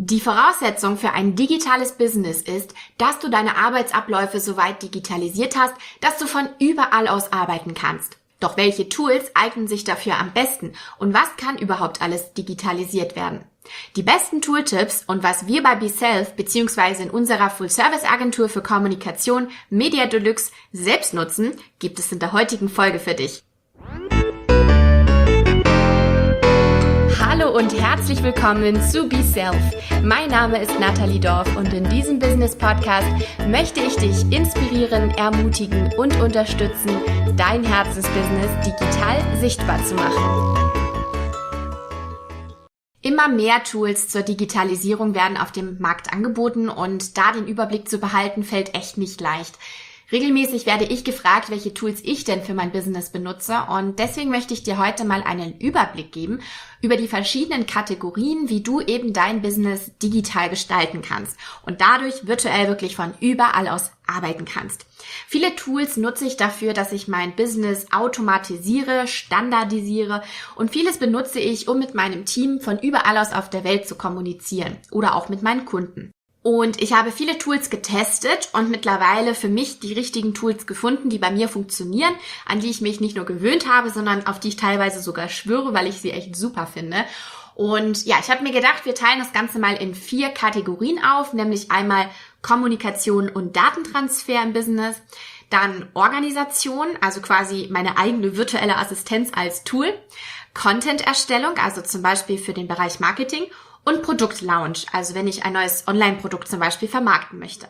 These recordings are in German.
Die Voraussetzung für ein digitales Business ist, dass du deine Arbeitsabläufe soweit digitalisiert hast, dass du von überall aus arbeiten kannst. Doch welche Tools eignen sich dafür am besten und was kann überhaupt alles digitalisiert werden? Die besten Tooltips und was wir bei BeSelf bzw. in unserer Full-Service-Agentur für Kommunikation Media Deluxe selbst nutzen, gibt es in der heutigen Folge für dich. Hallo und herzlich willkommen zu BeSelf. Mein Name ist Nathalie Dorf und in diesem Business-Podcast möchte ich dich inspirieren, ermutigen und unterstützen, dein Herzensbusiness digital sichtbar zu machen. Immer mehr Tools zur Digitalisierung werden auf dem Markt angeboten und da den Überblick zu behalten, fällt echt nicht leicht. Regelmäßig werde ich gefragt, welche Tools ich denn für mein Business benutze und deswegen möchte ich dir heute mal einen Überblick geben über die verschiedenen Kategorien, wie du eben dein Business digital gestalten kannst und dadurch virtuell wirklich von überall aus arbeiten kannst. Viele Tools nutze ich dafür, dass ich mein Business automatisiere, standardisiere und vieles benutze ich, um mit meinem Team von überall aus auf der Welt zu kommunizieren oder auch mit meinen Kunden. Und ich habe viele Tools getestet und mittlerweile für mich die richtigen Tools gefunden, die bei mir funktionieren, an die ich mich nicht nur gewöhnt habe, sondern auf die ich teilweise sogar schwöre, weil ich sie echt super finde. Und ja, ich habe mir gedacht, wir teilen das Ganze mal in 4 Kategorien auf, nämlich einmal Kommunikation und Datentransfer im Business, dann Organisation, also quasi meine eigene virtuelle Assistenz als Tool, Content-Erstellung, also zum Beispiel für den Bereich Marketing und Produktlaunch, also wenn ich ein neues Online-Produkt zum Beispiel vermarkten möchte.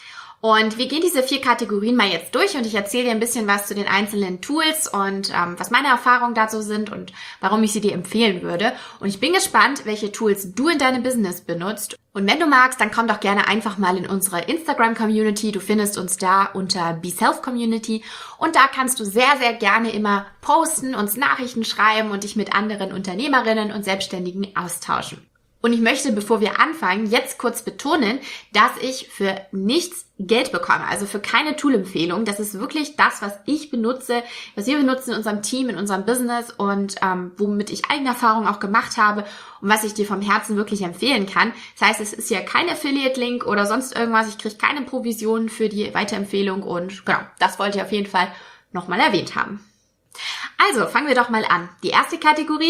Und wir gehen diese 4 Kategorien mal jetzt durch und ich erzähle dir ein bisschen was zu den einzelnen Tools und was meine Erfahrungen dazu sind und warum ich sie dir empfehlen würde. Und ich bin gespannt, welche Tools du in deinem Business benutzt. Und wenn du magst, dann komm doch gerne einfach mal in unsere Instagram-Community. Du findest uns da unter BeSelf-Community und da kannst du sehr, sehr gerne immer posten, uns Nachrichten schreiben und dich mit anderen Unternehmerinnen und Selbstständigen austauschen. Und ich möchte, bevor wir anfangen, jetzt kurz betonen, dass ich für nichts Geld bekomme, also für keine Tool-Empfehlung. Das ist wirklich das, was ich benutze, was wir benutzen in unserem Team, in unserem Business und womit ich eigene Erfahrungen auch gemacht habe und was ich dir vom Herzen wirklich empfehlen kann. Das heißt, es ist ja kein Affiliate-Link oder sonst irgendwas. Ich kriege keine Provision für die Weiterempfehlung und genau, das wollte ich auf jeden Fall nochmal erwähnt haben. Also, fangen wir doch mal an. Die erste Kategorie,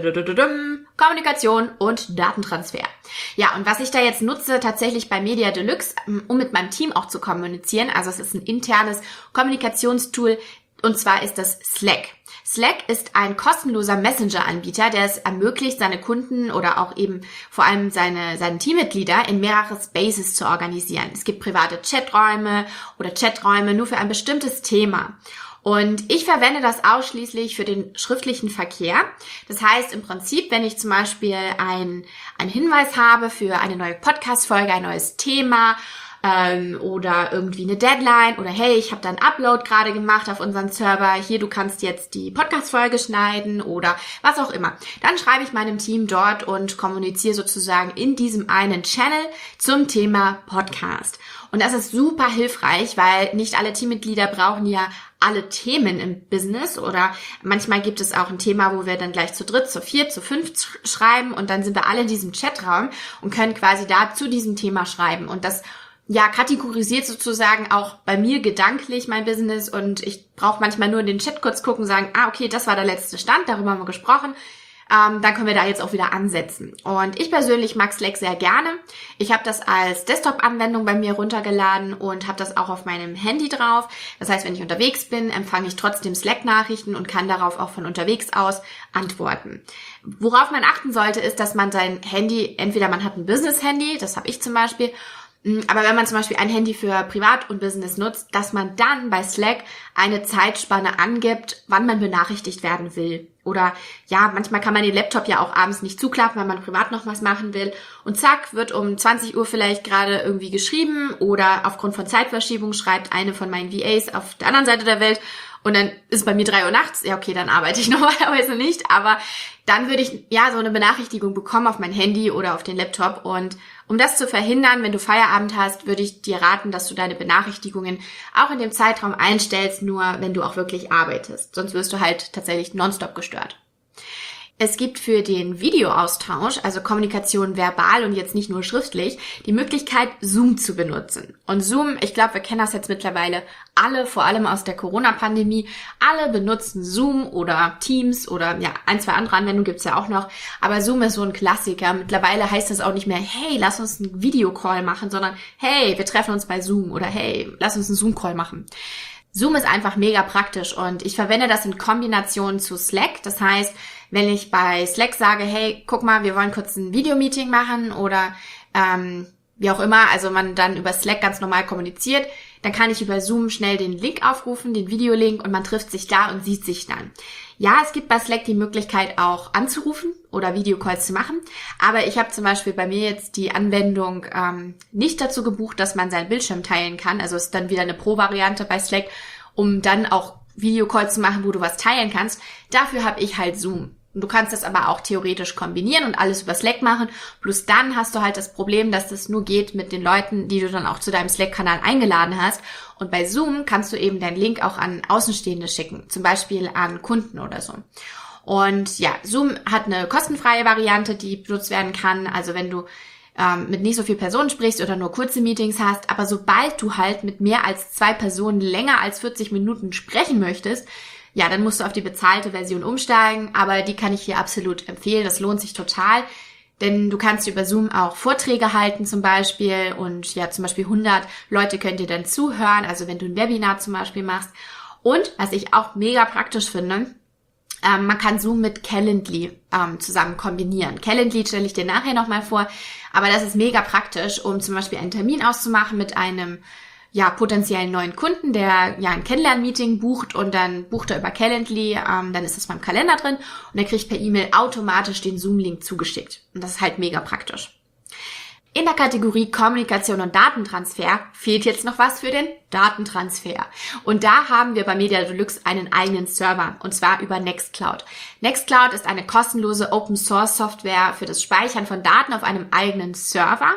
Kommunikation und Datentransfer. Ja, und was ich da jetzt nutze, tatsächlich bei Media Deluxe, um mit meinem Team auch zu kommunizieren, also es ist ein internes Kommunikationstool, und zwar ist das Slack. Slack ist ein kostenloser Messenger-Anbieter, der es ermöglicht, seine Kunden oder auch eben vor allem seine Teammitglieder in mehrere Spaces zu organisieren. Es gibt private Chaträume oder Chaträume nur für ein bestimmtes Thema. Und ich verwende das ausschließlich für den schriftlichen Verkehr. Das heißt im Prinzip, wenn ich zum Beispiel einen Hinweis habe für eine neue Podcast-Folge, ein neues Thema oder irgendwie eine Deadline oder hey, ich habe da einen Upload gerade gemacht auf unseren Server, hier, du kannst jetzt die Podcast-Folge schneiden oder was auch immer. Dann schreibe ich meinem Team dort und kommuniziere sozusagen in diesem einen Channel zum Thema Podcast. Und das ist super hilfreich, weil nicht alle Teammitglieder brauchen ja alle Themen im Business oder manchmal gibt es auch ein Thema, wo wir dann gleich zu dritt, zu viert, zu fünft schreiben und dann sind wir alle in diesem Chatraum und können quasi da zu diesem Thema schreiben und das ja kategorisiert sozusagen auch bei mir gedanklich mein Business und ich brauche manchmal nur in den Chat kurz gucken und sagen, okay, das war der letzte Stand, darüber haben wir gesprochen. Dann können wir da jetzt auch wieder ansetzen. Und ich persönlich mag Slack sehr gerne. Ich habe das als Desktop-Anwendung bei mir runtergeladen und habe das auch auf meinem Handy drauf. Das heißt, wenn ich unterwegs bin, empfange ich trotzdem Slack-Nachrichten und kann darauf auch von unterwegs aus antworten. Worauf man achten sollte, ist, dass man sein Handy, entweder man hat ein Business-Handy, das habe ich zum Beispiel, aber wenn man zum Beispiel ein Handy für Privat und Business nutzt, dass man dann bei Slack eine Zeitspanne angibt, wann man benachrichtigt werden will. Oder ja, manchmal kann man den Laptop ja auch abends nicht zuklappen, weil man privat noch was machen will. Und zack, wird um 20 Uhr vielleicht gerade irgendwie geschrieben oder aufgrund von Zeitverschiebung schreibt eine von meinen VAs auf der anderen Seite der Welt und dann ist es bei mir 3 Uhr nachts. Ja, okay, dann arbeite ich normalerweise nicht, aber dann würde ich ja so eine Benachrichtigung bekommen auf mein Handy oder auf den Laptop. Und um das zu verhindern, wenn du Feierabend hast, würde ich dir raten, dass du deine Benachrichtigungen auch in dem Zeitraum einstellst, nur wenn du auch wirklich arbeitest. Sonst wirst du halt tatsächlich nonstop gestört. Es gibt für den Videoaustausch, also Kommunikation verbal und jetzt nicht nur schriftlich, die Möglichkeit, Zoom zu benutzen. Und Zoom, ich glaube, wir kennen das jetzt mittlerweile alle, vor allem aus der Corona-Pandemie. Alle benutzen Zoom oder Teams oder ja, ein, zwei andere Anwendungen gibt's ja auch noch. Aber Zoom ist so ein Klassiker. Mittlerweile heißt es auch nicht mehr, hey, lass uns einen Videocall machen, sondern hey, wir treffen uns bei Zoom oder hey, lass uns einen Zoom-Call machen. Zoom ist einfach mega praktisch und ich verwende das in Kombination zu Slack. Das heißt, wenn ich bei Slack sage, hey, guck mal, wir wollen kurz ein Videomeeting machen oder wie auch immer, also man dann über Slack ganz normal kommuniziert, dann kann ich über Zoom schnell den Link aufrufen, den Videolink und man trifft sich da und sieht sich dann. Ja, es gibt bei Slack die Möglichkeit auch anzurufen oder Videocalls zu machen, aber ich habe zum Beispiel bei mir jetzt die Anwendung nicht dazu gebucht, dass man seinen Bildschirm teilen kann, also ist dann wieder eine Pro-Variante bei Slack, um dann auch Videocalls zu machen, wo du was teilen kannst. Dafür habe ich halt Zoom. Und du kannst das aber auch theoretisch kombinieren und alles über Slack machen. Plus dann hast du halt das Problem, dass das nur geht mit den Leuten, die du dann auch zu deinem Slack-Kanal eingeladen hast. Und bei Zoom kannst du eben deinen Link auch an Außenstehende schicken. Zum Beispiel an Kunden oder so. Und ja, Zoom hat eine kostenfreie Variante, die benutzt werden kann. Also wenn du mit nicht so viel Personen sprichst oder nur kurze Meetings hast, aber sobald du halt mit mehr als 2 Personen länger als 40 Minuten sprechen möchtest, ja, dann musst du auf die bezahlte Version umsteigen, aber die kann ich hier absolut empfehlen, das lohnt sich total, denn du kannst über Zoom auch Vorträge halten zum Beispiel und ja, zum Beispiel 100 Leute können dir dann zuhören, also wenn du ein Webinar zum Beispiel machst und, was ich auch mega praktisch finde, man kann Zoom mit Calendly zusammen kombinieren. Calendly stelle ich dir nachher nochmal vor, aber das ist mega praktisch, um zum Beispiel einen Termin auszumachen mit einem ja potenziellen neuen Kunden, der ja ein Kennenlern-Meeting bucht und dann bucht er über Calendly, dann ist das beim Kalender drin und er kriegt per E-Mail automatisch den Zoom-Link zugeschickt. Und das ist halt mega praktisch. In der Kategorie Kommunikation und Datentransfer fehlt jetzt noch was für den Datentransfer. Und da haben wir bei Media Deluxe einen eigenen Server, und zwar über Nextcloud. Nextcloud ist eine kostenlose Open-Source-Software für das Speichern von Daten auf einem eigenen Server.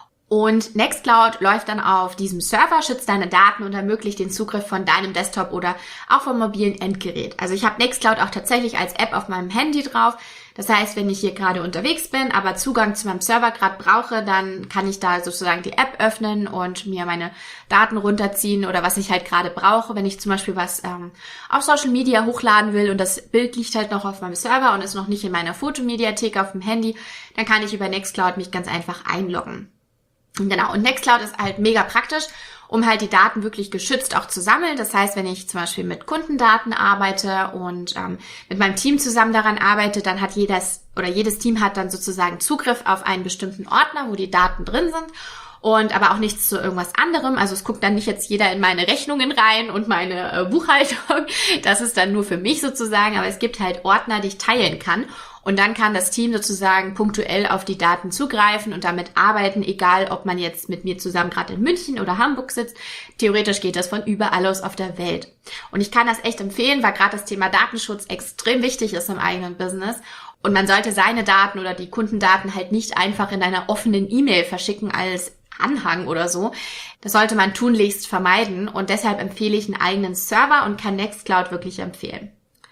Und Nextcloud läuft dann auf diesem Server, schützt deine Daten und ermöglicht den Zugriff von deinem Desktop oder auch vom mobilen Endgerät. Also ich habe Nextcloud auch tatsächlich als App auf meinem Handy drauf. Das heißt, wenn ich hier gerade unterwegs bin, aber Zugang zu meinem Server gerade brauche, dann kann ich da sozusagen die App öffnen und mir meine Daten runterziehen oder was ich halt gerade brauche. Wenn ich zum Beispiel was auf Social Media hochladen will und das Bild liegt halt noch auf meinem Server und ist noch nicht in meiner Fotomediathek auf dem Handy, dann kann ich über Nextcloud mich ganz einfach einloggen. Genau, und Nextcloud ist halt mega praktisch, um halt die Daten wirklich geschützt auch zu sammeln. Das heißt, wenn ich zum Beispiel mit Kundendaten arbeite und mit meinem Team zusammen daran arbeite, dann hat jedes Team hat dann sozusagen Zugriff auf einen bestimmten Ordner, wo die Daten drin sind und aber auch nichts zu irgendwas anderem. Also es guckt dann nicht jetzt jeder in meine Rechnungen rein und meine Buchhaltung. Das ist dann nur für mich sozusagen, aber es gibt halt Ordner, die ich teilen kann. Und dann kann das Team sozusagen punktuell auf die Daten zugreifen und damit arbeiten, egal ob man jetzt mit mir zusammen gerade in München oder Hamburg sitzt. Theoretisch geht das von überall aus auf der Welt. Und ich kann das echt empfehlen, weil gerade das Thema Datenschutz extrem wichtig ist im eigenen Business. Und man sollte seine Daten oder die Kundendaten halt nicht einfach in einer offenen E-Mail verschicken als Anhang oder so. Das sollte man tunlichst vermeiden und deshalb empfehle ich einen eigenen Server und kann Nextcloud wirklich empfehlen.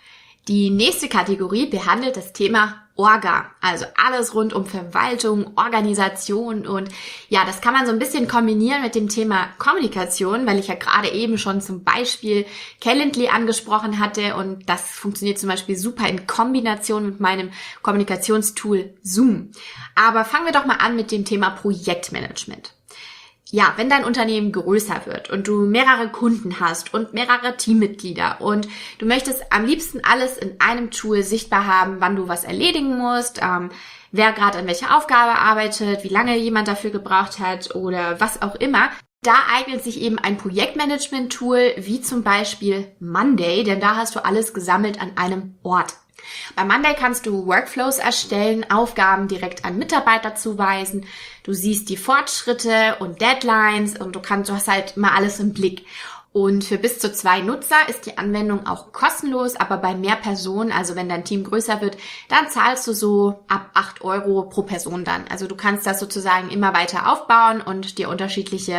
Die nächste Kategorie behandelt das Thema Orga, also alles rund um Verwaltung, Organisation und ja, das kann man so ein bisschen kombinieren mit dem Thema Kommunikation, weil ich ja gerade eben schon zum Beispiel Calendly angesprochen hatte und das funktioniert zum Beispiel super in Kombination mit meinem Kommunikationstool Zoom. Aber fangen wir doch mal an mit dem Thema Projektmanagement. Ja, wenn dein Unternehmen größer wird und du mehrere Kunden hast und mehrere Teammitglieder und du möchtest am liebsten alles in einem Tool sichtbar haben, wann du was erledigen musst, wer gerade an welcher Aufgabe arbeitet, wie lange jemand dafür gebraucht hat oder was auch immer, da eignet sich eben ein Projektmanagement-Tool wie zum Beispiel Monday, denn da hast du alles gesammelt an einem Ort. Bei Monday kannst du Workflows erstellen, Aufgaben direkt an Mitarbeiter zuweisen. Du siehst die Fortschritte und Deadlines und du hast halt mal alles im Blick. Und für bis zu 2 Nutzer ist die Anwendung auch kostenlos, aber bei mehr Personen, also wenn dein Team größer wird, dann zahlst du so ab 8 € pro Person dann. Also du kannst das sozusagen immer weiter aufbauen und dir unterschiedliche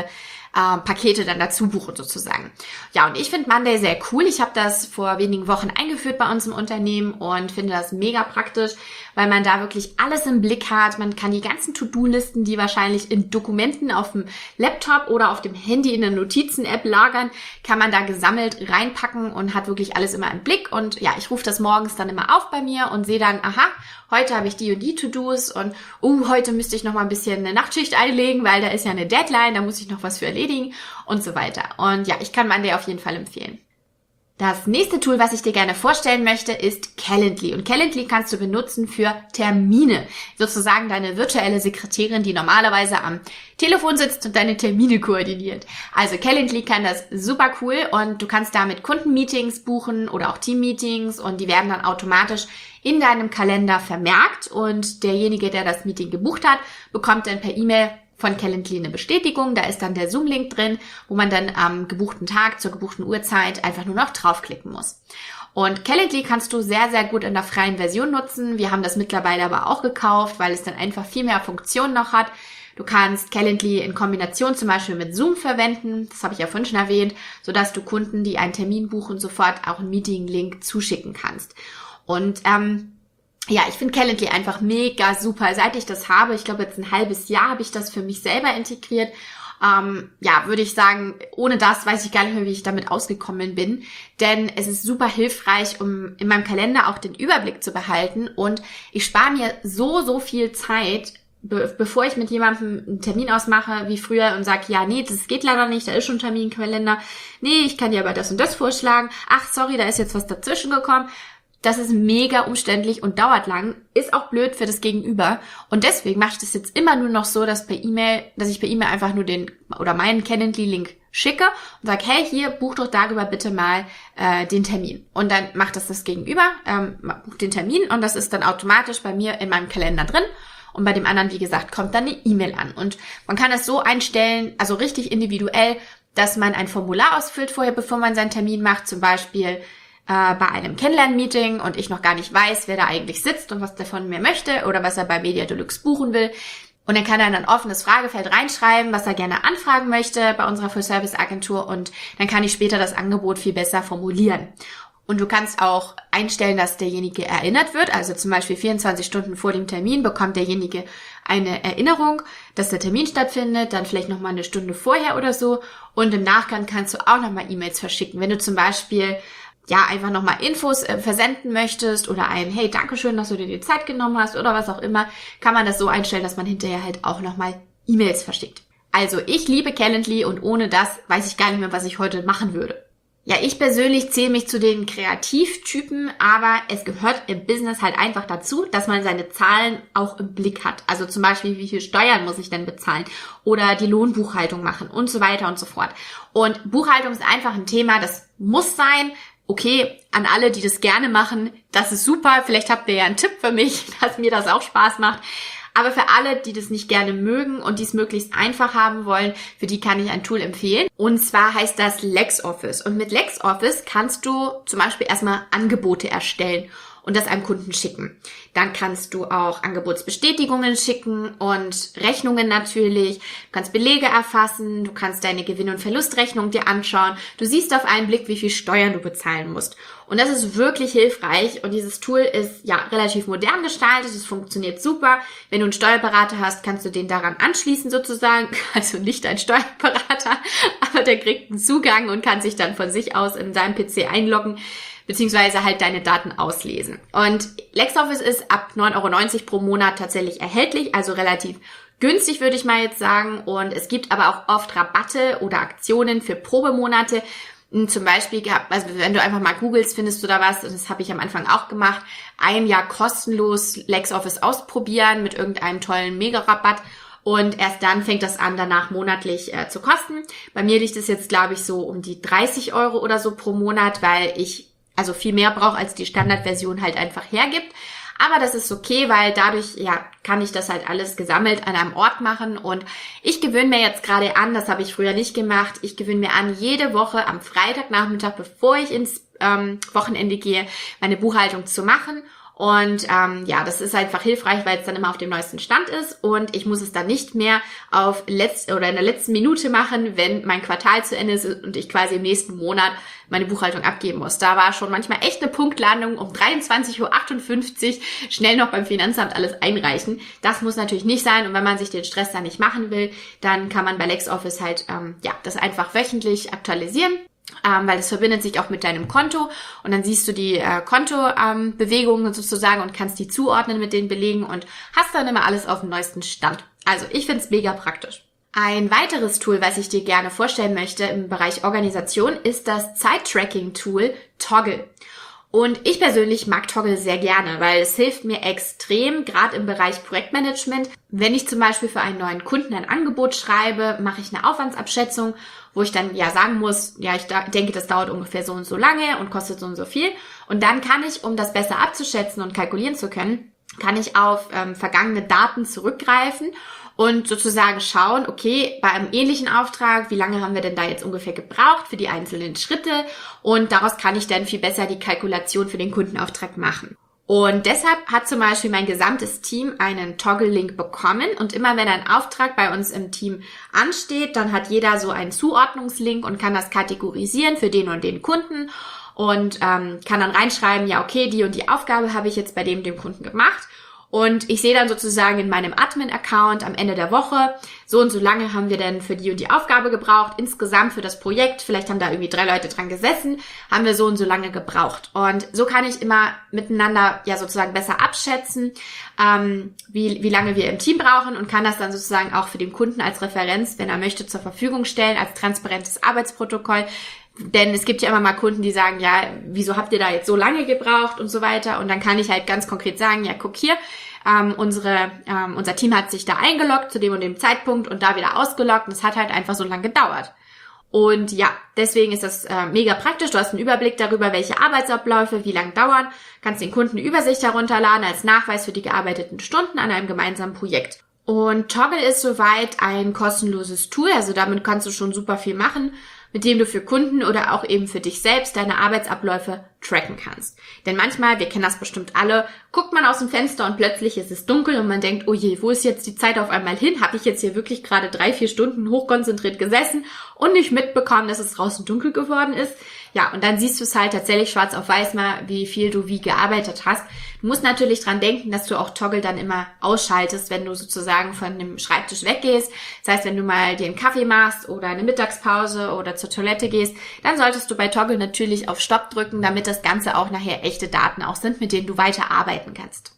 Pakete dann dazu buchen sozusagen. Ja, und ich finde Monday sehr cool. Ich habe das vor wenigen Wochen eingeführt bei uns im Unternehmen und finde das mega praktisch, weil man da wirklich alles im Blick hat. Man kann die ganzen To-Do-Listen, die wahrscheinlich in Dokumenten auf dem Laptop oder auf dem Handy in der Notizen-App lagern, kann man da gesammelt reinpacken und hat wirklich alles immer im Blick. Und ja, ich rufe das morgens dann immer auf bei mir und sehe dann, aha, heute habe ich die und die To-Dos und heute müsste ich noch mal ein bisschen eine Nachtschicht einlegen, weil da ist ja eine Deadline, da muss ich noch was für erledigen und so weiter. Und ja, ich kann Monday auf jeden Fall empfehlen. Das nächste Tool, was ich dir gerne vorstellen möchte, ist Calendly. Und Calendly kannst du benutzen für Termine. Sozusagen deine virtuelle Sekretärin, die normalerweise am Telefon sitzt und deine Termine koordiniert. Also Calendly kann das super cool und du kannst damit Kundenmeetings buchen oder auch Teammeetings und die werden dann automatisch in deinem Kalender vermerkt und derjenige, der das Meeting gebucht hat, bekommt dann per E-Mail von Calendly eine Bestätigung. Da ist dann der Zoom-Link drin, wo man dann am gebuchten Tag zur gebuchten Uhrzeit einfach nur noch draufklicken muss. Und Calendly kannst du sehr, sehr gut in der freien Version nutzen. Wir haben das mittlerweile aber auch gekauft, weil es dann einfach viel mehr Funktionen noch hat. Du kannst Calendly in Kombination zum Beispiel mit Zoom verwenden, das habe ich ja vorhin schon erwähnt, sodass du Kunden, die einen Termin buchen, sofort auch einen Meeting-Link zuschicken kannst. Und ja, ich finde Calendly einfach mega super. Seit ich das habe, ich glaube jetzt ein halbes Jahr, habe ich das für mich selber integriert. Ja, würde ich sagen, ohne das weiß ich gar nicht mehr, wie ich damit ausgekommen bin. Denn es ist super hilfreich, um in meinem Kalender auch den Überblick zu behalten. Und ich spare mir so viel Zeit, bevor ich mit jemandem einen Termin ausmache, wie früher und sage, ja, nee, das geht leider nicht, da ist schon ein Terminkalender. Nee, ich kann dir aber das und das vorschlagen. Ach, sorry, da ist jetzt was dazwischen gekommen. Das ist mega umständlich und dauert lang, ist auch blöd für das Gegenüber. Und deswegen mache ich das jetzt immer nur noch so, dass ich per E-Mail einfach nur meinen Calendly-Link schicke und sage, hey, hier, buch doch darüber bitte mal den Termin. Und dann macht das Gegenüber, bucht den Termin und das ist dann automatisch bei mir in meinem Kalender drin. Und bei dem anderen, wie gesagt, kommt dann eine E-Mail an. Und man kann das so einstellen, also richtig individuell, dass man ein Formular ausfüllt vorher, bevor man seinen Termin macht, zum Beispiel bei einem Kennenlern-Meeting und ich noch gar nicht weiß, wer da eigentlich sitzt und was der von mir möchte oder was er bei Media Deluxe buchen will. Und dann kann er in ein offenes Fragefeld reinschreiben, was er gerne anfragen möchte bei unserer Full-Service-Agentur und dann kann ich später das Angebot viel besser formulieren. Und du kannst auch einstellen, dass derjenige erinnert wird, also zum Beispiel 24 Stunden vor dem Termin bekommt derjenige eine Erinnerung, dass der Termin stattfindet, dann vielleicht nochmal eine Stunde vorher oder so und im Nachgang kannst du auch nochmal E-Mails verschicken. Wenn du zum Beispiel einfach nochmal Infos versenden möchtest oder hey, dankeschön, dass du dir die Zeit genommen hast oder was auch immer, kann man das so einstellen, dass man hinterher halt auch nochmal E-Mails verschickt. Also ich liebe Calendly und ohne das weiß ich gar nicht mehr, was ich heute machen würde. Ja, ich persönlich zähle mich zu den Kreativtypen, aber es gehört im Business halt einfach dazu, dass man seine Zahlen auch im Blick hat. Also zum Beispiel, wie viel Steuern muss ich denn bezahlen oder die Lohnbuchhaltung machen und so weiter und so fort. Und Buchhaltung ist einfach ein Thema, das muss sein. Okay, an alle, die das gerne machen, das ist super. Vielleicht habt ihr ja einen Tipp für mich, dass mir das auch Spaß macht. Aber für alle, die das nicht gerne mögen und die es möglichst einfach haben wollen, für die kann ich ein Tool empfehlen. Und zwar heißt das LexOffice. Und mit LexOffice kannst du zum Beispiel erstmal Angebote erstellen und das einem Kunden schicken. Dann kannst du auch Angebotsbestätigungen schicken und Rechnungen natürlich. Du kannst Belege erfassen, du kannst deine Gewinn- und Verlustrechnung dir anschauen. Du siehst auf einen Blick, wie viel Steuern du bezahlen musst. Und das ist wirklich hilfreich und dieses Tool ist relativ modern gestaltet, es funktioniert super. Wenn du einen Steuerberater hast, kannst du den daran anschließen sozusagen. Also nicht ein Steuerberater, aber der kriegt einen Zugang und kann sich dann von sich aus in seinem PC einloggen, beziehungsweise halt deine Daten auslesen. Und LexOffice ist ab 9,90 € pro Monat tatsächlich erhältlich, also relativ günstig, würde ich mal jetzt sagen. Und es gibt aber auch oft Rabatte oder Aktionen für Probemonate. Zum Beispiel, also wenn du einfach mal googelst, findest du da was, und das habe ich am Anfang auch gemacht, 1 Jahr kostenlos LexOffice ausprobieren mit irgendeinem tollen Mega-Rabatt. Und erst dann fängt das an, danach monatlich zu kosten. Bei mir liegt es jetzt, glaube ich, so um die 30 € oder so pro Monat, weil ich also viel mehr brauche, als die Standardversion halt einfach hergibt. Aber das ist okay, weil dadurch kann ich das halt alles gesammelt an einem Ort machen. Und ich gewöhne mir jetzt gerade an, das habe ich früher nicht gemacht, ich gewöhne mir an, jede Woche am Freitagnachmittag, bevor ich ins Wochenende gehe, meine Buchhaltung zu machen. Und ja, das ist einfach hilfreich, weil es dann immer auf dem neuesten Stand ist und ich muss es dann nicht mehr in der letzten Minute machen, wenn mein Quartal zu Ende ist und ich quasi im nächsten Monat meine Buchhaltung abgeben muss. Da war schon manchmal echt eine Punktlandung um 23:58 Uhr schnell noch beim Finanzamt alles einreichen. Das muss natürlich nicht sein und wenn man sich den Stress dann nicht machen will, dann kann man bei LexOffice halt das einfach wöchentlich aktualisieren. Weil es verbindet sich auch mit deinem Konto und dann siehst du die Kontobewegungen sozusagen und kannst die zuordnen mit den Belegen und hast dann immer alles auf dem neuesten Stand. Also ich finde es mega praktisch. Ein weiteres Tool, was ich dir gerne vorstellen möchte im Bereich Organisation, ist das Zeit-Tracking-Tool Toggl. Und ich persönlich mag Toggl sehr gerne, weil es hilft mir extrem, gerade im Bereich Projektmanagement. Wenn ich zum Beispiel für einen neuen Kunden ein Angebot schreibe, mache ich eine Aufwandsabschätzung, wo ich dann sagen muss, ich denke, das dauert ungefähr so und so lange und kostet so und so viel. Und dann kann ich, um das besser abzuschätzen und kalkulieren zu können, kann ich auf vergangene Daten zurückgreifen und sozusagen schauen, okay, bei einem ähnlichen Auftrag, wie lange haben wir denn da jetzt ungefähr gebraucht für die einzelnen Schritte und daraus kann ich dann viel besser die Kalkulation für den Kundenauftrag machen. Und deshalb hat zum Beispiel mein gesamtes Team einen Toggl-Link bekommen und immer wenn ein Auftrag bei uns im Team ansteht, dann hat jeder so einen Zuordnungslink und kann das kategorisieren für den und den Kunden und kann dann reinschreiben, ja okay, die und die Aufgabe habe ich jetzt bei dem Kunden gemacht. Und ich sehe dann sozusagen in meinem Admin-Account am Ende der Woche, so und so lange haben wir denn für die und die Aufgabe gebraucht, insgesamt für das Projekt, vielleicht haben da irgendwie 3 Leute dran gesessen, haben wir so und so lange gebraucht. Und so kann ich immer miteinander sozusagen besser abschätzen, wie lange wir im Team brauchen und kann das dann sozusagen auch für den Kunden als Referenz, wenn er möchte, zur Verfügung stellen, als transparentes Arbeitsprotokoll. Denn es gibt ja immer mal Kunden, die sagen, ja, wieso habt ihr da jetzt so lange gebraucht und so weiter. Und dann kann ich halt ganz konkret sagen, ja, guck hier, unser Team hat sich da eingeloggt zu dem und dem Zeitpunkt und da wieder ausgeloggt. Und es hat halt einfach so lange gedauert. Und ja, deswegen ist das mega praktisch. Du hast einen Überblick darüber, welche Arbeitsabläufe wie lang dauern. Kannst den Kunden eine Übersicht herunterladen als Nachweis für die gearbeiteten Stunden an einem gemeinsamen Projekt. Und Toggl ist soweit ein kostenloses Tool. Also damit kannst du schon super viel machen, mit dem du für Kunden oder auch eben für dich selbst deine Arbeitsabläufe tracken kannst. Denn manchmal, wir kennen das bestimmt alle, guckt man aus dem Fenster und plötzlich ist es dunkel und man denkt, oh je, wo ist jetzt die Zeit auf einmal hin? Habe ich jetzt hier wirklich gerade 3-4 Stunden hochkonzentriert gesessen und nicht mitbekommen, dass es draußen dunkel geworden ist? Ja, und dann siehst du es halt tatsächlich schwarz auf weiß mal, wie viel du wie gearbeitet hast. Du musst natürlich dran denken, dass du auch Toggl dann immer ausschaltest, wenn du sozusagen von dem Schreibtisch weggehst. Das heißt, wenn du mal dir einen Kaffee machst oder eine Mittagspause oder zur Toilette gehst, dann solltest du bei Toggl natürlich auf Stopp drücken, damit das Ganze auch nachher echte Daten auch sind, mit denen du weiter arbeiten kannst.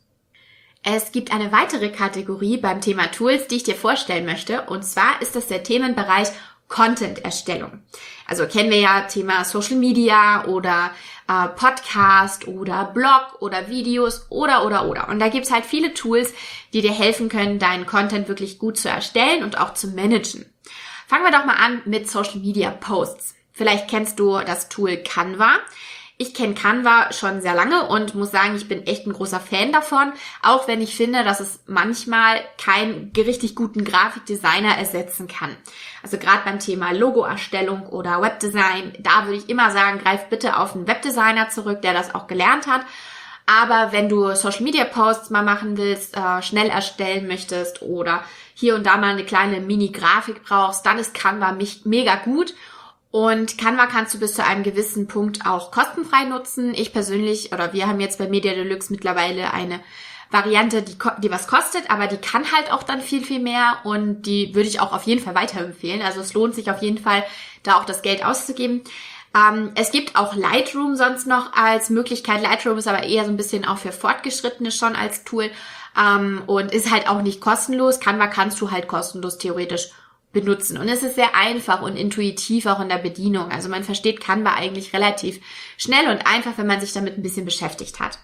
Es gibt eine weitere Kategorie beim Thema Tools, die ich dir vorstellen möchte. Und zwar ist das der Themenbereich Content-Erstellung. Also kennen wir ja Thema Social Media oder Podcast oder Blog oder Videos oder. Und da gibt's halt viele Tools, die dir helfen können, deinen Content wirklich gut zu erstellen und auch zu managen. Fangen wir doch mal an mit Social Media Posts. Vielleicht kennst du das Tool Canva. Ich kenne Canva schon sehr lange und muss sagen, ich bin echt ein großer Fan davon, auch wenn ich finde, dass es manchmal keinen richtig guten Grafikdesigner ersetzen kann. Also gerade beim Thema Logoerstellung oder Webdesign, da würde ich immer sagen, greif bitte auf einen Webdesigner zurück, der das auch gelernt hat. Aber wenn du Social Media Posts mal machen willst, schnell erstellen möchtest oder hier und da mal eine kleine Mini-Grafik brauchst, dann ist Canva mega gut. Und Canva kannst du bis zu einem gewissen Punkt auch kostenfrei nutzen. Ich persönlich, oder wir haben jetzt bei Media Deluxe mittlerweile eine Variante, die was kostet, aber die kann halt auch dann viel, viel mehr und die würde ich auch auf jeden Fall weiterempfehlen. Also es lohnt sich auf jeden Fall, da auch das Geld auszugeben. Es gibt auch Lightroom sonst noch als Möglichkeit. Lightroom ist aber eher so ein bisschen auch für Fortgeschrittene schon als Tool und ist halt auch nicht kostenlos. Canva kannst du halt kostenlos theoretisch benutzen. Und es ist sehr einfach und intuitiv auch in der Bedienung. Also man versteht Canva eigentlich relativ schnell und einfach, wenn man sich damit ein bisschen beschäftigt hat.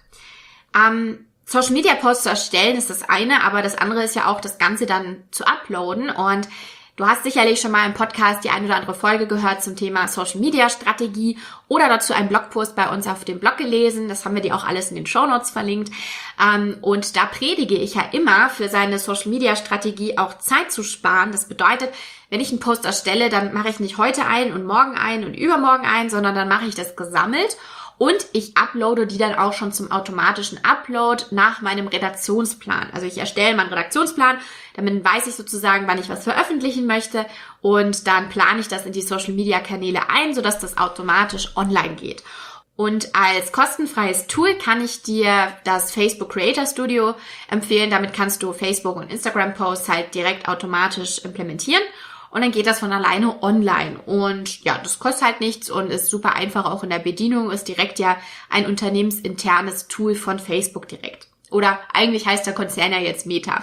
Social Media Posts zu erstellen ist das eine, aber das andere ist ja auch das Ganze dann zu uploaden. Und du hast sicherlich schon mal im Podcast die eine oder andere Folge gehört zum Thema Social Media Strategie oder dazu einen Blogpost bei uns auf dem Blog gelesen. Das haben wir dir auch alles in den Shownotes verlinkt. Und da predige ich ja immer, für seine Social Media Strategie auch Zeit zu sparen. Das bedeutet, wenn ich einen Post erstelle, dann mache ich nicht heute einen und morgen einen und übermorgen einen, sondern dann mache ich das gesammelt Und ich uploade die dann auch schon zum automatischen Upload nach meinem Redaktionsplan. Also ich erstelle meinen Redaktionsplan, damit weiß ich sozusagen, wann ich was veröffentlichen möchte und dann plane ich das in die Social-Media-Kanäle ein, sodass das automatisch online geht. Und als kostenfreies Tool kann ich dir das Facebook Creator Studio empfehlen. Damit kannst du Facebook- und Instagram-Posts halt direkt automatisch implementieren. Und dann geht das von alleine online. Und ja, das kostet halt nichts und ist super einfach auch in der Bedienung. Ist direkt ja ein unternehmensinternes Tool von Facebook direkt. Oder eigentlich heißt der Konzern ja jetzt Meta.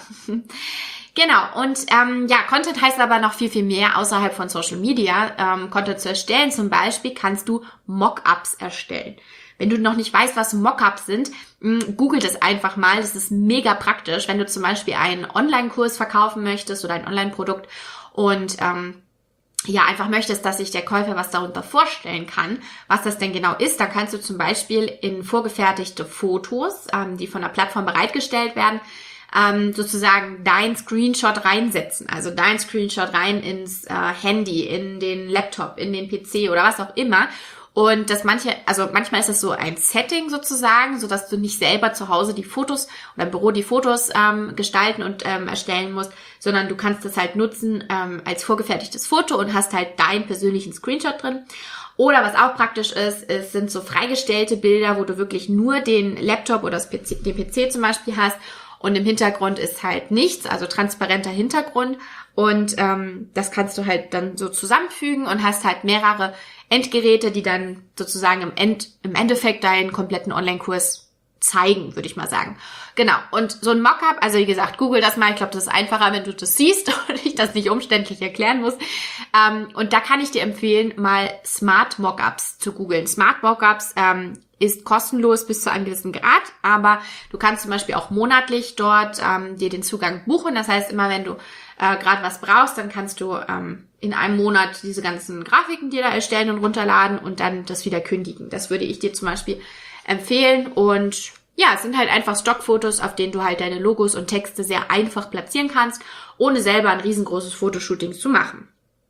Genau, und Content heißt aber noch viel, viel mehr außerhalb von Social Media. Content zu erstellen zum Beispiel kannst du Mockups erstellen. Wenn du noch nicht weißt, was Mockups sind, google das einfach mal. Das ist mega praktisch, wenn du zum Beispiel einen Online-Kurs verkaufen möchtest oder ein Online-Produkt und einfach möchtest, dass sich der Käufer was darunter vorstellen kann, was das denn genau ist, dann kannst du zum Beispiel in vorgefertigte Fotos, die von der Plattform bereitgestellt werden, sozusagen dein Screenshot reinsetzen. Also dein Screenshot rein ins Handy, in den Laptop, in den PC oder was auch immer. Und manchmal ist es so ein Setting sozusagen, so dass du nicht selber zu Hause die Fotos oder im Büro die Fotos gestalten und erstellen musst, sondern du kannst das halt nutzen als vorgefertigtes Foto und hast halt deinen persönlichen Screenshot drin. Oder was auch praktisch ist, es sind so freigestellte Bilder, wo du wirklich nur den Laptop oder den PC zum Beispiel hast und im Hintergrund ist halt nichts, also transparenter Hintergrund. Und das kannst du halt dann so zusammenfügen und hast halt mehrere Endgeräte, die dann sozusagen im Endeffekt deinen kompletten Online-Kurs zeigen, würde ich mal sagen. Genau, und so ein Mockup, also wie gesagt, google das mal, ich glaube, das ist einfacher, wenn du das siehst und ich das nicht umständlich erklären muss. Und da kann ich dir empfehlen, mal Smart Mockups zu googeln. Smart Mockups ist kostenlos bis zu einem gewissen Grad, aber du kannst zum Beispiel auch monatlich dort dir den Zugang buchen. Das heißt, immer wenn du gerade was brauchst, dann kannst du in einem Monat diese ganzen Grafiken dir da erstellen und runterladen und dann das wieder kündigen. Das würde ich dir zum Beispiel empfehlen. Und ja, es sind halt einfach Stockfotos, auf denen du halt deine Logos und Texte sehr einfach platzieren kannst, ohne selber ein riesengroßes Fotoshooting zu machen.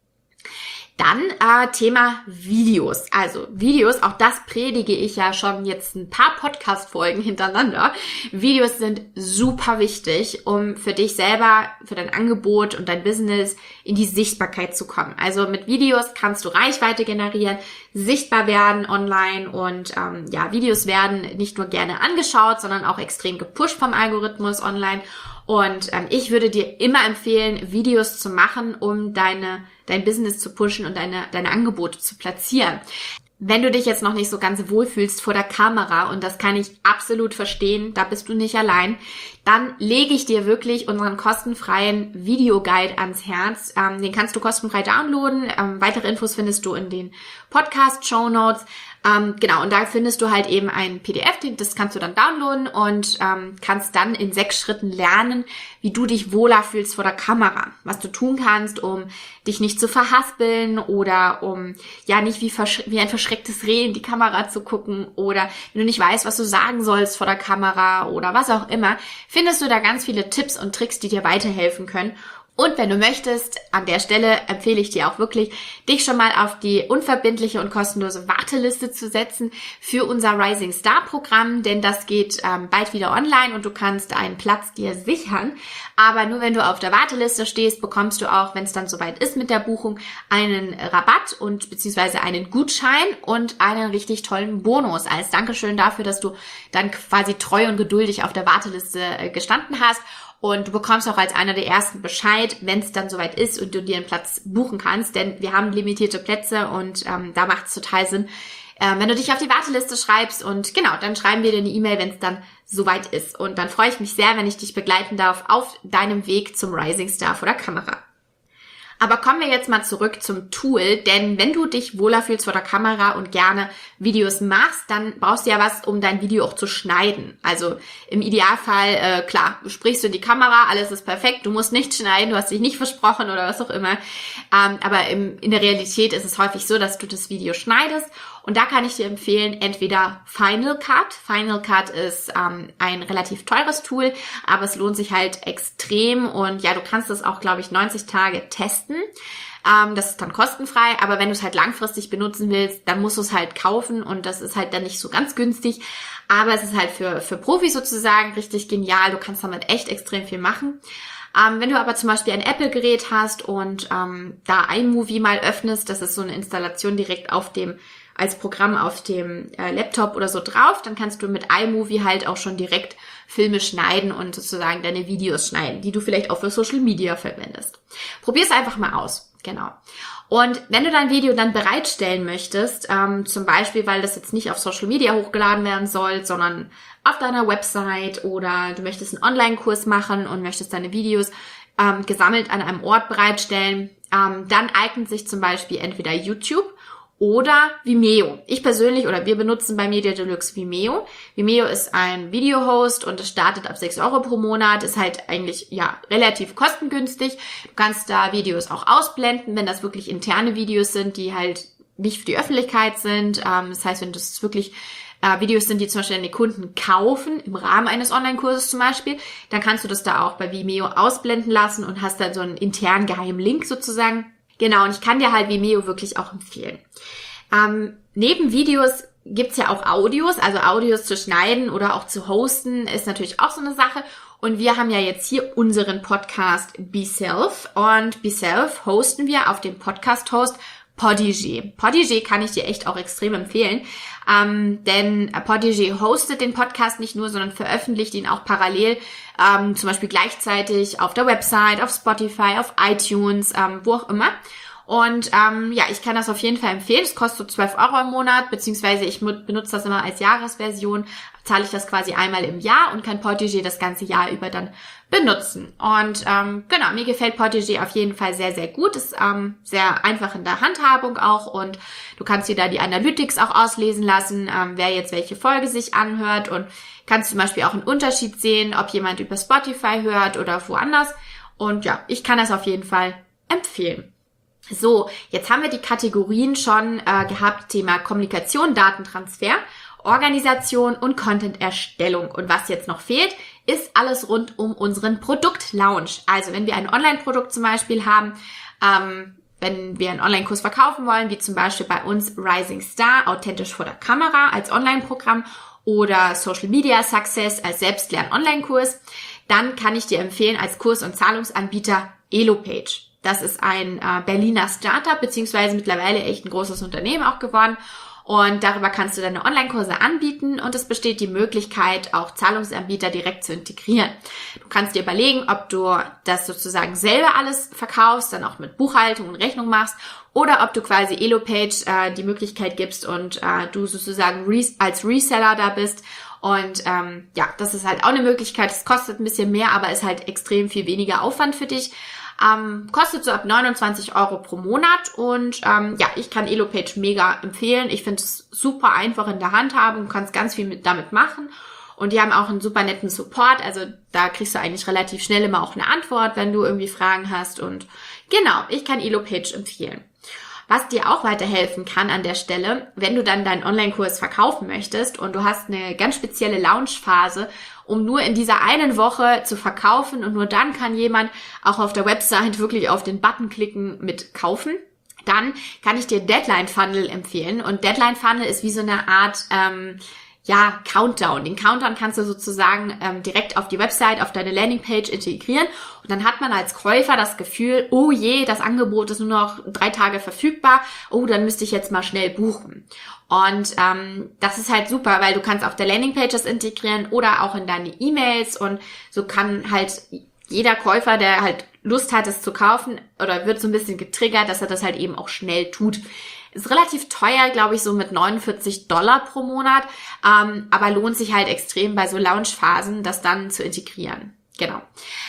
Dann Thema Videos. Also Videos, auch das predige ich ja schon jetzt ein paar Podcast-Folgen hintereinander. Videos sind super wichtig, um für dich selber, für dein Angebot und dein Business in die Sichtbarkeit zu kommen. Also mit Videos kannst du Reichweite generieren, sichtbar werden online und Videos werden nicht nur gerne angeschaut, sondern auch extrem gepusht vom Algorithmus online. Und ich würde dir immer empfehlen, Videos zu machen, um dein Business zu pushen und deine Angebote zu platzieren. Wenn du dich jetzt noch nicht so ganz wohlfühlst vor der Kamera, und das kann ich absolut verstehen, da bist du nicht allein, dann lege ich dir wirklich unseren kostenfreien Videoguide ans Herz. Den kannst du kostenfrei downloaden. Weitere Infos findest du in den Podcast-Shownotes. Und da findest du halt eben ein PDF, das kannst du dann downloaden und kannst dann in 6 Schritten lernen, wie du dich wohler fühlst vor der Kamera. Was du tun kannst, um dich nicht zu verhaspeln oder um nicht wie ein verschrecktes Reh in die Kamera zu gucken oder wenn du nicht weißt, was du sagen sollst vor der Kamera oder was auch immer, findest du da ganz viele Tipps und Tricks, die dir weiterhelfen können. Und wenn du möchtest, an der Stelle empfehle ich dir auch wirklich, dich schon mal auf die unverbindliche und kostenlose Warteliste zu setzen für unser Rising Star Programm, denn das geht bald wieder online und du kannst einen Platz dir sichern. Aber nur wenn du auf der Warteliste stehst, bekommst du auch, wenn es dann soweit ist mit der Buchung, einen Rabatt und beziehungsweise einen Gutschein und einen richtig tollen Bonus als Dankeschön dafür, dass du dann quasi treu und geduldig auf der Warteliste gestanden hast. Und du bekommst auch als einer der ersten Bescheid, wenn es dann soweit ist und du dir einen Platz buchen kannst, denn wir haben limitierte Plätze und da macht es total Sinn, wenn du dich auf die Warteliste schreibst und dann schreiben wir dir eine E-Mail, wenn es dann soweit ist. Und dann freue ich mich sehr, wenn ich dich begleiten darf auf deinem Weg zum Rising Star vor der Kamera. Aber kommen wir jetzt mal zurück zum Tool, denn wenn du dich wohler fühlst vor der Kamera und gerne Videos machst, dann brauchst du ja was, um dein Video auch zu schneiden. Also im Idealfall, klar, du sprichst in die Kamera, alles ist perfekt, du musst nichts schneiden, du hast dich nicht versprochen oder was auch immer. Aber in der Realität ist es häufig so, dass du das Video schneidest. Und da kann ich dir empfehlen, entweder Final Cut. Final Cut ist ein relativ teures Tool, aber es lohnt sich halt extrem. Und ja, du kannst es auch, glaube ich, 90 Tage testen. testen. Das ist dann kostenfrei, aber wenn du es halt langfristig benutzen willst, dann musst du es halt kaufen und das ist halt dann nicht so ganz günstig. Aber es ist halt für Profis sozusagen richtig genial. Du kannst damit echt extrem viel machen. Wenn du aber zum Beispiel ein Apple-Gerät hast und da iMovie mal öffnest, das ist so eine Installation direkt als Programm auf dem Laptop oder so drauf, dann kannst du mit iMovie halt auch schon direkt Filme schneiden und sozusagen deine Videos schneiden, die du vielleicht auch für Social Media verwendest. Probier es einfach mal aus. Genau. Und wenn du dein Video dann bereitstellen möchtest, zum Beispiel, weil das jetzt nicht auf Social Media hochgeladen werden soll, sondern auf deiner Website oder du möchtest einen Online-Kurs machen und möchtest deine Videos gesammelt an einem Ort bereitstellen, dann eignet sich zum Beispiel entweder YouTube oder Vimeo. Ich persönlich oder wir benutzen bei Media Deluxe Vimeo. Vimeo ist ein Video-Host und es startet ab 6 Euro pro Monat. Ist halt eigentlich relativ kostengünstig. Du kannst da Videos auch ausblenden, wenn das wirklich interne Videos sind, die halt nicht für die Öffentlichkeit sind. Das heißt, wenn das wirklich Videos sind, die zum Beispiel deine Kunden kaufen, im Rahmen eines Online-Kurses zum Beispiel, dann kannst du das da auch bei Vimeo ausblenden lassen und hast dann so einen internen geheimen Link sozusagen. Genau, und ich kann dir halt Vimeo wirklich auch empfehlen. Neben Videos gibt's ja auch Audios, also Audios zu schneiden oder auch zu hosten ist natürlich auch so eine Sache. Und wir haben ja jetzt hier unseren Podcast Be Self und Be Self hosten wir auf dem Podcast-Host Podigy. Podigy kann ich dir echt auch extrem empfehlen, denn Podigy hostet den Podcast nicht nur, sondern veröffentlicht ihn auch parallel, zum Beispiel gleichzeitig auf der Website, auf Spotify, auf iTunes, wo auch immer. Und ich kann das auf jeden Fall empfehlen. Es kostet so 12 Euro im Monat, beziehungsweise ich benutze das immer als Jahresversion, zahle ich das quasi einmal im Jahr und kann Podigy das ganze Jahr über dann benutzen. Und mir gefällt Podigy auf jeden Fall sehr, sehr gut. Ist sehr einfach in der Handhabung auch und du kannst dir da die Analytics auch auslesen lassen, wer jetzt welche Folge sich anhört und kannst zum Beispiel auch einen Unterschied sehen, ob jemand über Spotify hört oder woanders. Und ja, ich kann das auf jeden Fall empfehlen. So, jetzt haben wir die Kategorien schon gehabt, Thema Kommunikation, Datentransfer, Organisation und Content-Erstellung. Und was jetzt noch fehlt, ist alles rund um unseren Produktlaunch. Also wenn wir ein Online-Produkt zum Beispiel haben, wenn wir einen Online-Kurs verkaufen wollen, wie zum Beispiel bei uns Rising Star, authentisch vor der Kamera als Online-Programm oder Social Media Success als Selbstlern-Online-Kurs, dann kann ich dir empfehlen als Kurs- und Zahlungsanbieter Elopage. Das ist ein Berliner Startup, beziehungsweise mittlerweile echt ein großes Unternehmen auch geworden. Und darüber kannst du deine Online-Kurse anbieten und es besteht die Möglichkeit, auch Zahlungsanbieter direkt zu integrieren. Du kannst dir überlegen, ob du das sozusagen selber alles verkaufst, dann auch mit Buchhaltung und Rechnung machst oder ob du quasi Elopage die Möglichkeit gibst und du sozusagen als Reseller da bist. Und das ist halt auch eine Möglichkeit. Es kostet ein bisschen mehr, aber ist halt extrem viel weniger Aufwand für dich. Kostet so ab 29 Euro pro Monat und ich kann Elopage mega empfehlen. Ich finde es super einfach in der Handhabung, du kannst ganz viel damit machen und die haben auch einen super netten Support, also da kriegst du eigentlich relativ schnell immer auch eine Antwort, wenn du irgendwie Fragen hast und genau, ich kann Elopage empfehlen. Was dir auch weiterhelfen kann an der Stelle, wenn du dann deinen Online-Kurs verkaufen möchtest und du hast eine ganz spezielle Launchphase, um nur in dieser einen Woche zu verkaufen und nur dann kann jemand auch auf der Website wirklich auf den Button klicken mit kaufen, dann kann ich dir Deadline Funnel empfehlen und Deadline Funnel ist wie so eine Art Countdown. Den Countdown kannst du sozusagen direkt auf die Website, auf deine Landingpage integrieren und dann hat man als Käufer das Gefühl, oh je, das Angebot ist nur noch 3 Tage verfügbar, oh, dann müsste ich jetzt mal schnell buchen. Und das ist halt super, weil du kannst auf der Landingpage das integrieren oder auch in deine E-Mails und so kann halt jeder Käufer, der halt Lust hat, es zu kaufen oder wird so ein bisschen getriggert, dass er das halt eben auch schnell tut. Ist relativ teuer, glaube ich, so mit $49 pro Monat, aber lohnt sich halt extrem bei so Launchphasen, das dann zu integrieren. Genau.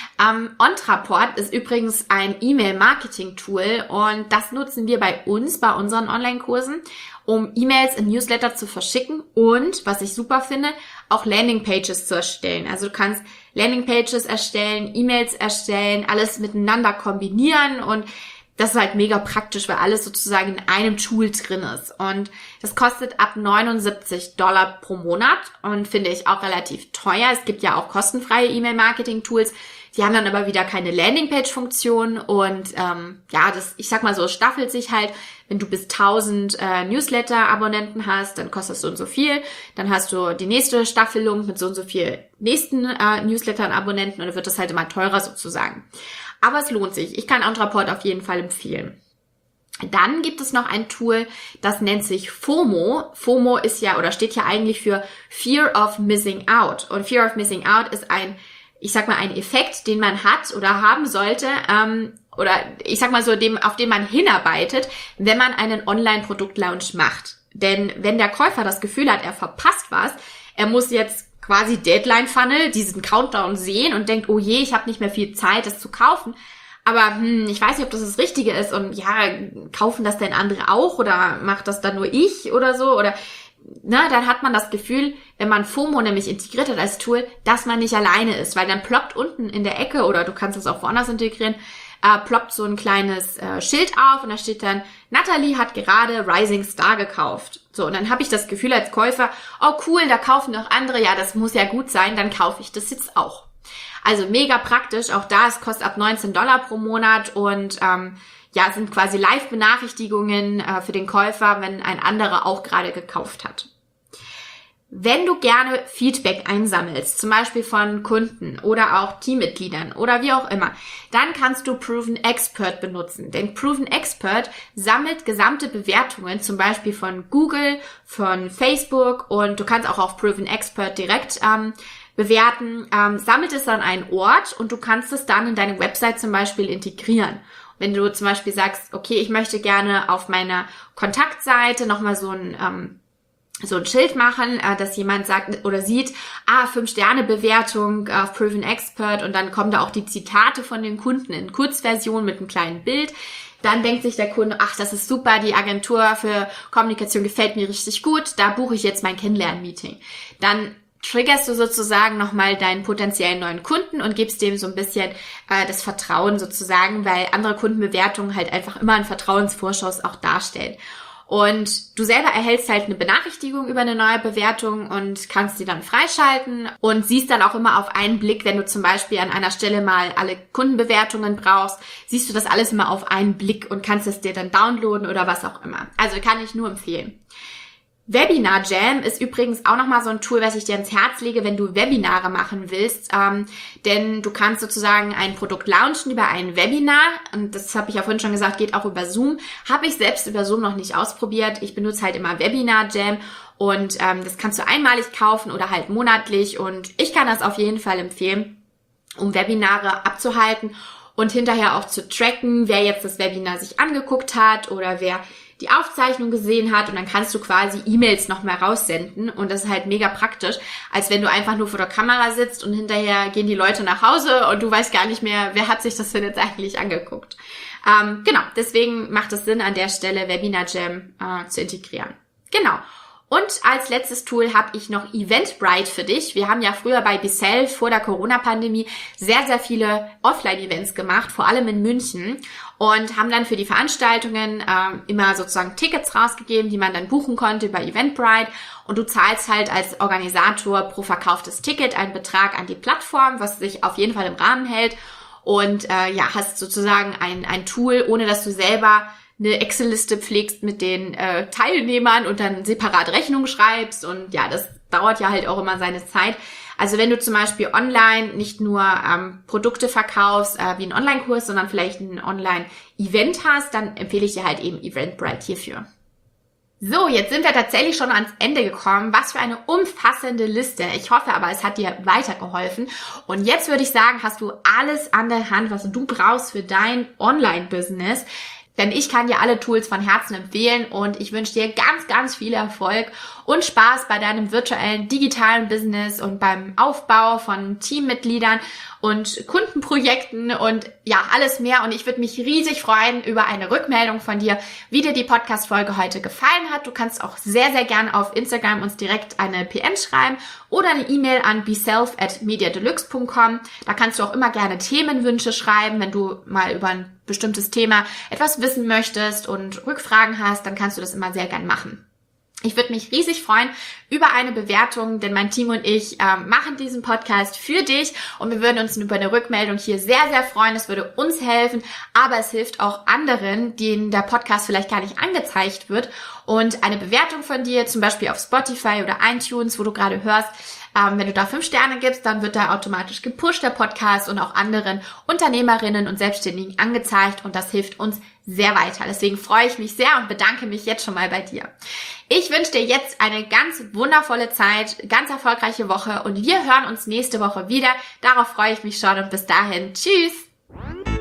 Ontraport ist übrigens ein E-Mail-Marketing-Tool und das nutzen wir bei unseren Online-Kursen, um E-Mails in Newsletter zu verschicken und, was ich super finde, auch Landing-Pages zu erstellen. Also du kannst Landing-Pages erstellen, E-Mails erstellen, alles miteinander kombinieren und das ist halt mega praktisch, weil alles sozusagen in einem Tool drin ist. Und das kostet ab $79 pro Monat und finde ich auch relativ teuer. Es gibt ja auch kostenfreie E-Mail-Marketing-Tools. Sie haben dann aber wieder keine Landingpage-Funktion und ich sag mal so, es staffelt sich halt. Wenn du bis 1000 Newsletter-Abonnenten hast, dann kostet es so und so viel. Dann hast du die nächste Staffelung mit so und so viel nächsten Newsletter-Abonnenten und dann wird das halt immer teurer sozusagen. Aber es lohnt sich. Ich kann Ontraport auf jeden Fall empfehlen. Dann gibt es noch ein Tool, das nennt sich FOMO. FOMO ist ja oder steht ja eigentlich für Fear of Missing Out. Und Fear of Missing Out ist ein Effekt, den man hat oder haben sollte, oder ich sag mal so, auf den man hinarbeitet, wenn man einen Online-Produkt-Launch macht. Denn wenn der Käufer das Gefühl hat, er verpasst was, er muss jetzt quasi Deadline-Funnel, diesen Countdown sehen und denkt, oh je, ich habe nicht mehr viel Zeit, das zu kaufen. Aber ich weiß nicht, ob das Richtige ist und ja, kaufen das denn andere auch oder macht das dann nur ich oder so oder dann hat man das Gefühl, wenn man FOMO nämlich integriert hat als Tool, dass man nicht alleine ist, weil dann ploppt unten in der Ecke oder du kannst es auch woanders integrieren, ploppt so ein kleines Schild auf und da steht dann, Natalie hat gerade Rising Star gekauft. So, und dann habe ich das Gefühl als Käufer, oh cool, da kaufen noch andere, ja, das muss ja gut sein, dann kaufe ich das jetzt auch. Also mega praktisch, auch da, es kostet ab $19 pro Monat und sind quasi Live-Benachrichtigungen für den Käufer, wenn ein anderer auch gerade gekauft hat. Wenn du gerne Feedback einsammelst, zum Beispiel von Kunden oder auch Teammitgliedern oder wie auch immer, dann kannst du Proven Expert benutzen. Denn Proven Expert sammelt gesamte Bewertungen, zum Beispiel von Google, von Facebook und du kannst auch auf Proven Expert direkt bewerten, sammelt es an einen Ort und du kannst es dann in deine Website zum Beispiel integrieren. Wenn du zum Beispiel sagst, okay, ich möchte gerne auf meiner Kontaktseite nochmal so ein Schild machen, dass jemand sagt oder sieht, 5-Sterne-Bewertung auf Proven Expert und dann kommen da auch die Zitate von den Kunden in Kurzversion mit einem kleinen Bild. Dann denkt sich der Kunde, das ist super, die Agentur für Kommunikation gefällt mir richtig gut, da buche ich jetzt mein Kennenlern-Meeting. Dann triggerst du sozusagen nochmal deinen potenziellen neuen Kunden und gibst dem so ein bisschen das Vertrauen sozusagen, weil andere Kundenbewertungen halt einfach immer einen Vertrauensvorschuss auch darstellen. Und du selber erhältst halt eine Benachrichtigung über eine neue Bewertung und kannst die dann freischalten und siehst dann auch immer auf einen Blick, wenn du zum Beispiel an einer Stelle mal alle Kundenbewertungen brauchst, siehst du das alles immer auf einen Blick und kannst es dir dann downloaden oder was auch immer. Also kann ich nur empfehlen. Webinar Jam ist übrigens auch nochmal so ein Tool, was ich dir ans Herz lege, wenn du Webinare machen willst, denn du kannst sozusagen ein Produkt launchen über ein Webinar und das habe ich ja vorhin schon gesagt, geht auch über Zoom. Habe ich selbst über Zoom noch nicht ausprobiert. Ich benutze halt immer Webinar Jam und das kannst du einmalig kaufen oder halt monatlich und ich kann das auf jeden Fall empfehlen, um Webinare abzuhalten und hinterher auch zu tracken, wer jetzt das Webinar sich angeguckt hat oder wer die Aufzeichnung gesehen hat und dann kannst du quasi E-Mails nochmal raussenden und das ist halt mega praktisch, als wenn du einfach nur vor der Kamera sitzt und hinterher gehen die Leute nach Hause und du weißt gar nicht mehr, wer hat sich das denn jetzt eigentlich angeguckt. Deswegen macht es Sinn, an der Stelle Webinar Jam zu integrieren. Genau. Und als letztes Tool habe ich noch Eventbrite für dich. Wir haben ja früher bei BeSelf vor der Corona-Pandemie sehr, sehr viele Offline-Events gemacht, vor allem in München und haben dann für die Veranstaltungen immer sozusagen Tickets rausgegeben, die man dann buchen konnte über Eventbrite und du zahlst halt als Organisator pro verkauftes Ticket einen Betrag an die Plattform, was sich auf jeden Fall im Rahmen hält und hast sozusagen ein Tool, ohne dass du selber eine Excel-Liste pflegst mit den Teilnehmern und dann separat Rechnung schreibst und ja, das dauert ja halt auch immer seine Zeit. Also wenn du zum Beispiel online nicht nur Produkte verkaufst wie ein Online-Kurs, sondern vielleicht ein Online-Event hast, dann empfehle ich dir halt eben Eventbrite hierfür. So, jetzt sind wir tatsächlich schon ans Ende gekommen. Was für eine umfassende Liste. Ich hoffe aber, es hat dir weitergeholfen. Und jetzt würde ich sagen, hast du alles an der Hand, was du brauchst für dein Online-Business. Denn ich kann dir alle Tools von Herzen empfehlen und ich wünsche dir ganz, ganz viel Erfolg und Spaß bei deinem virtuellen digitalen Business und beim Aufbau von Teammitgliedern und Kundenprojekten und ja, alles mehr. Und ich würde mich riesig freuen über eine Rückmeldung von dir, wie dir die Podcast-Folge heute gefallen hat. Du kannst auch sehr, sehr gerne auf Instagram uns direkt eine PN schreiben oder eine E-Mail an beself@mediadeluxe.com. Da kannst du auch immer gerne Themenwünsche schreiben, wenn du mal über ein bestimmtes Thema etwas wissen möchtest und Rückfragen hast, dann kannst du das immer sehr gern machen. Ich würde mich riesig freuen über eine Bewertung, denn mein Team und ich machen diesen Podcast für dich und wir würden uns über eine Rückmeldung hier sehr, sehr freuen. Es würde uns helfen, aber es hilft auch anderen, denen der Podcast vielleicht gar nicht angezeigt wird. Und eine Bewertung von dir, zum Beispiel auf Spotify oder iTunes, wo du gerade hörst, wenn du da 5 Sterne gibst, dann wird da automatisch gepusht, der Podcast, und auch anderen Unternehmerinnen und Selbstständigen angezeigt und das hilft uns sehr weiter. Deswegen freue ich mich sehr und bedanke mich jetzt schon mal bei dir. Ich wünsche dir jetzt eine ganz wundervolle Zeit, ganz erfolgreiche Woche und wir hören uns nächste Woche wieder. Darauf freue ich mich schon und bis dahin. Tschüss!